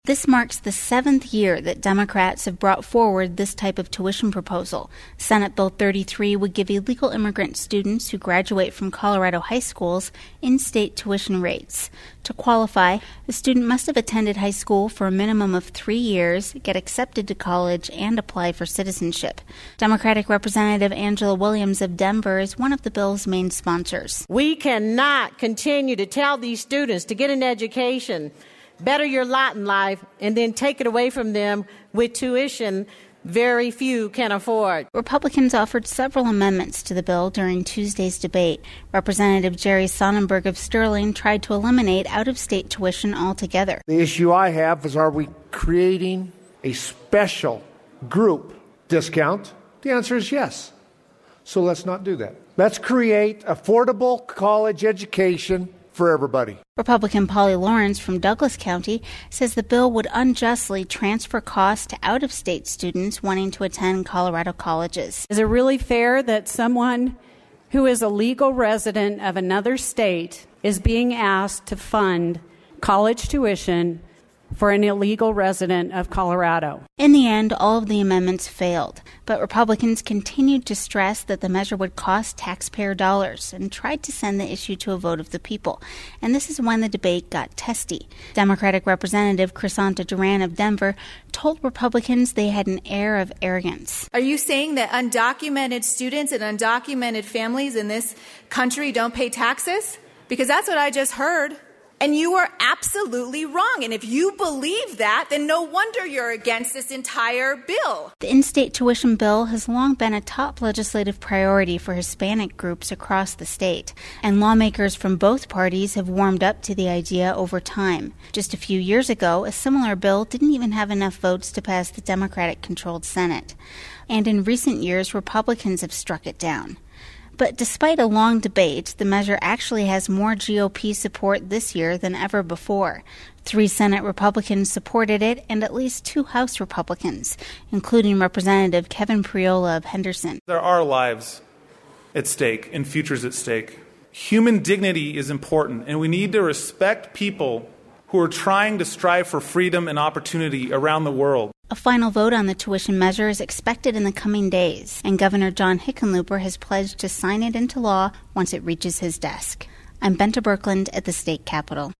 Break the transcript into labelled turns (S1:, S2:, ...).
S1: This marks the 7th year that Democrats have brought forward this type of tuition proposal. Senate Bill 33 would give illegal immigrant students who graduate from Colorado high schools in-state tuition rates. To qualify, the student must have attended high school for a minimum of 3 years, get accepted to college, and apply for citizenship. Democratic Representative Angela Williams of Denver is one of the bill's main sponsors.
S2: We cannot continue to tell these students to get an education, better your lot in life, and then take it away from them with tuition very few can afford.
S1: Republicans offered several amendments to the bill during Tuesday's debate. Representative Jerry Sonnenberg of Sterling tried to eliminate out-of-state tuition altogether.
S3: The issue I have is, are we creating a special group discount? The answer is yes. So let's not do that. Let's create affordable college education for everybody.
S1: Republican Polly Lawrence from Douglas County says the bill would unjustly transfer costs to out-of-state students wanting to attend Colorado colleges.
S4: Is it really fair that someone who is a legal resident of another state is being asked to fund college tuition for an illegal resident of Colorado?
S1: In the end, all of the amendments failed, but Republicans continued to stress that the measure would cost taxpayer dollars and tried to send the issue to a vote of the people. And this is when the debate got testy. Democratic Representative Crisanta Duran of Denver told Republicans they had an air of arrogance.
S5: Are you saying that undocumented students and undocumented families in this country don't pay taxes? Because that's what I just heard. And you are absolutely wrong. And if you believe that, then no wonder you're against this entire bill.
S1: The in-state tuition bill has long been a top legislative priority for Hispanic groups across the state, and lawmakers from both parties have warmed up to the idea over time. Just a few years ago, a similar bill didn't even have enough votes to pass the Democratic-controlled Senate. And in recent years, Republicans have struck it down. But despite a long debate, the measure actually has more GOP support this year than ever before. 3 Senate Republicans supported it, and at least 2 House Republicans, including Representative Kevin Priola of Henderson.
S6: There are lives at stake and futures at stake. Human dignity is important, and we need to respect people who are trying to strive for freedom and opportunity around the world.
S1: A final vote on the tuition measure is expected in the coming days, and Governor John Hickenlooper has pledged to sign it into law once it reaches his desk. I'm Benta Birkeland at the state capitol.